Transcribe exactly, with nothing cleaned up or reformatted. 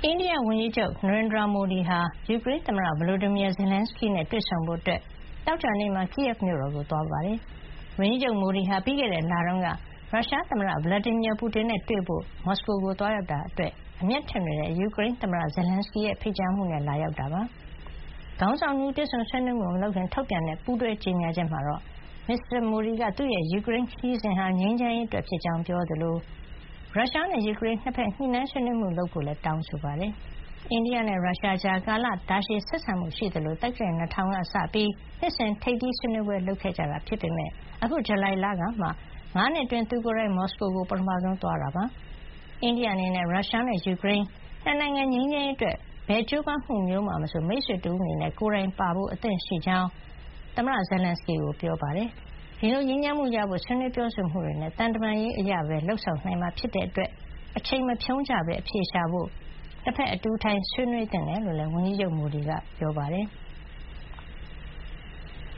အိန္ဒိယဝန်ကြီးချုပ် Narendra Modi ဟာ ယူကရိန်းသမ္မတ Volodymyr Zelenskyy နဲ့ တွေ့ဆုံဖို့ သောကြာနေ့မှာ Kyiv မြို့တော်ကို သွားရောက်ပါတယ်။ ဝန်ကြီးချုပ် Modi ဟာ ပြီးခဲ့တဲ့လတုန်းက ရုရှားသမ္မတ Vladimir Putin နဲ့ တွေ့ဖို့ မော်စကိုကို သွားရောက်တာအတွက် အမျက်ထွက်နေတဲ့ ယူကရိန်းသမ္မတ Zelenskyy ရဲ့ ဖိတ်ကြားမှုနဲ့ လာရောက်တာပါ။ ခေါင်းဆောင် ၂ ဦး တွေ့ဆုံဆွေးနွေးမှုမလုပ်ခင် ထုတ်ပြန်တဲ့ ပူးတွဲကြေညာချက်မှာတော့ မစ္စတာ Modi က သူ့ရဲ့ ယူကရိန်းခရီးစဉ်ဟာ ငြိမ်းချမ်းရေးအတွက်ဖြစ်ကြောင်း ပြောသလို ရုရှားနဲ့ ယူကရိန်း နှစ်ဘက် ညှိနှိုင်းဆွေးနွေးမှုလုပ်ဖို့လည်း တောင်းဆိုပါတယ်။ အိန္ဒိယနဲ့ ရုရှားကြား ကာလတာရှည်ဆက်ဆံမှုရှိသလို သက္ကရာဇ် ၂၀၀၀ ကစပြီး နှစ်စဉ် ထိပ်သီးဆွေးနွေးပွဲ လုပ်ခဲ့ကြတာဖြစ်ပေမယ့် အခု ဇူလိုင်လကမှ ၅ နှစ်အတွင်း သူကိုယ်တိုင် မော်စကိုကို ပထမဆုံး သွားရောက်တာ ဖြစ်ပါတယ်။ အိန္ဒိယအနေနဲ့ ရုရှားနဲ့ ယူကရိန်း နှစ်နိုင်ငံ ငြိမ်းချမ်းရေးအတွက် ဘယ်ကြိုးပမ်းမှုမျိုးမှာမဆို မိတ်ဆွေတဦးအနေနဲ့ ကိုယ်တိုင်ပါဝင်ဖို့ အသင့်ရှိကြောင်း သမ္မတ Zelenskyy ကို ပြောပါတယ်။ ဒီလို ငြိမ်းချမ်းမှုရဖို့ ဆွေးနွေးပြောဆိုမှုတွေနဲ့ သံတမန်ရေးအရပဲ လုပ်ဆောင်နိုင်မှာ ဖြစ်တဲ့အတွက် အချိန်မဖြုန်းကြပဲ အဖြေရှာဖို့ နှစ်ဘက် အတူထိုင်ဆွေးနွေးသင့်တယ်လို့လည်း ဝန်ကြီးချုပ် Modi က ပြောပါတယ်။